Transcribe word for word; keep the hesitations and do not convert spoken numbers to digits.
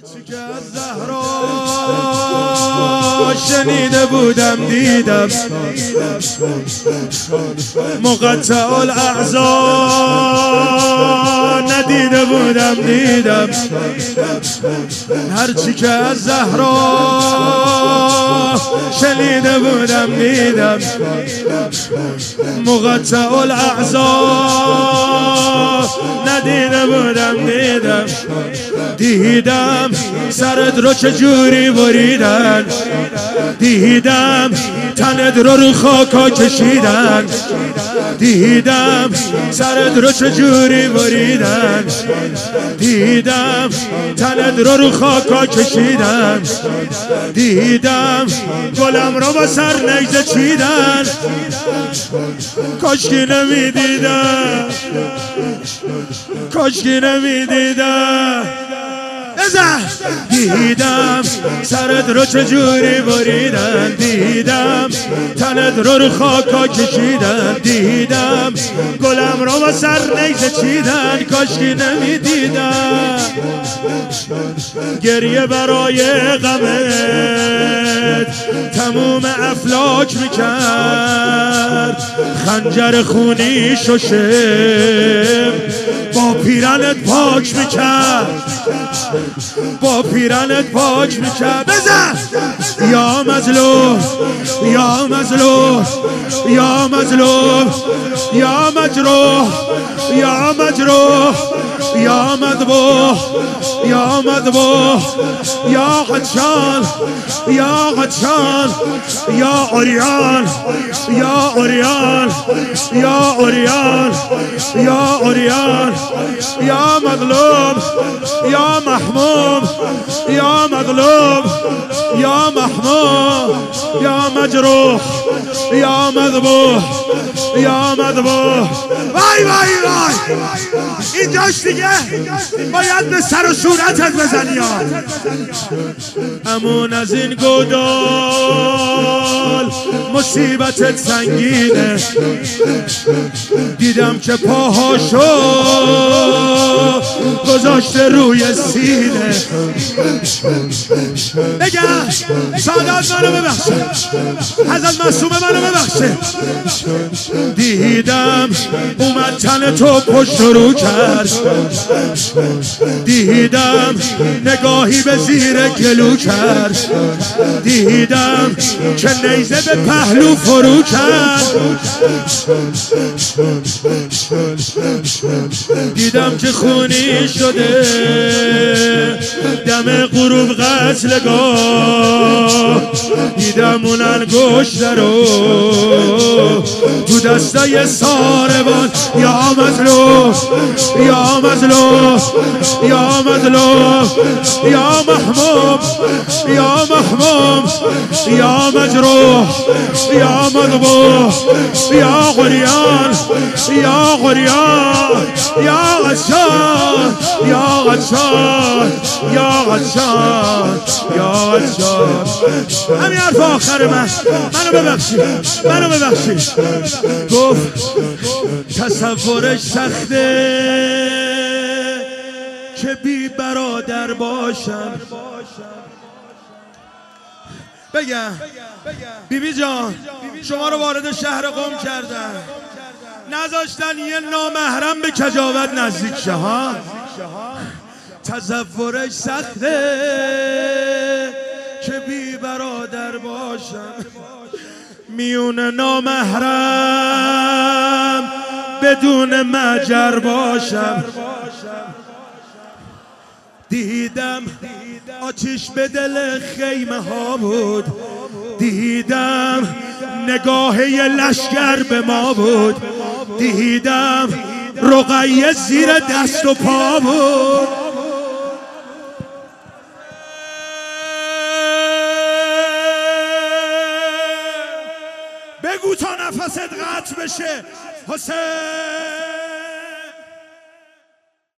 چی که از زهرا شنیده بودم دیدم مقطع الاعضا ندیده بودم دیدم هرچی که از زهرا شنیده بودم دیدم مقطع الاعضا ندیده بودم دیدم دیدم سرت رو چجوری بریدن دیدم تنت رو رو خاکا کشیدن دیدم سرت رو چجوری بریدن دیدم تنت رو رو خاکا کشیدن دیدم گلم رو با سر نیزه چیدن کاشکی نمیدیدم کاشکی نمیدیدم دیدم سرت رو چجوری بریدن دیدم تنت رو رو خاکا کشیدن دیدم گلم رو با سر نیزه چیدن کاشکی نمیدیدم گریه برای غمت تموم افلاک میکرد خنجر خونی ششم با پیرنت پاک میکرد با پیرنت پاک میکرد بزن یا مظلوم یا مظلوم یا مظلوم یا مجروح یا مجروح یا مذبوح یا مذبوح یا عطشان یا عطشان یا عریان یا عریان یا عریان یا عریان یا مظلوم یا محموم یا مظلوم یا محموم یا مجروح یا مذبوح یا مذبوح وای وای وای اینجاش دیگه باید به سر و صورتت بزنی امون از این گودال مصیبتت سنگینه دیدم که پاهاشو گذاشته روی سینه بگم سادات منو ببخشه حضرت معصومه منو ببخشه دیدم اومد تن تو پشت رو کرد دیدم نگاهی به زیر گلو کرد دیدم که نیزه به پهلو فرو کرد دیدم که خونی شده دم غروب قتلگاه دیدم اون انگشت رو تو دستای ساربان یا مظلوم یا مظلوم یا مظلوم یا محموم یا محموم یا مجروح یا مذبوح یا غریان یا غریان یا غشان یا غشان یا غشان یا غشان همین حرف آخر من منو ببخشید منو ببخشید گفت تصورش سخته که بی برادر باشم بگم بیبی جان شما رو وارد شهر قم کردن نذاشتن یه نامحرم به کجاوت نزدیک شه ها تصورش سخته که بی برادر باشم میون نامحرم بدون مجر باشم دیدم آتیش به دل خیمه ها بود دیدم نگاه یه لشگر به ما بود دیدم رقیه زیر دست و پا بود بگو تا نفست قطع بشه حسین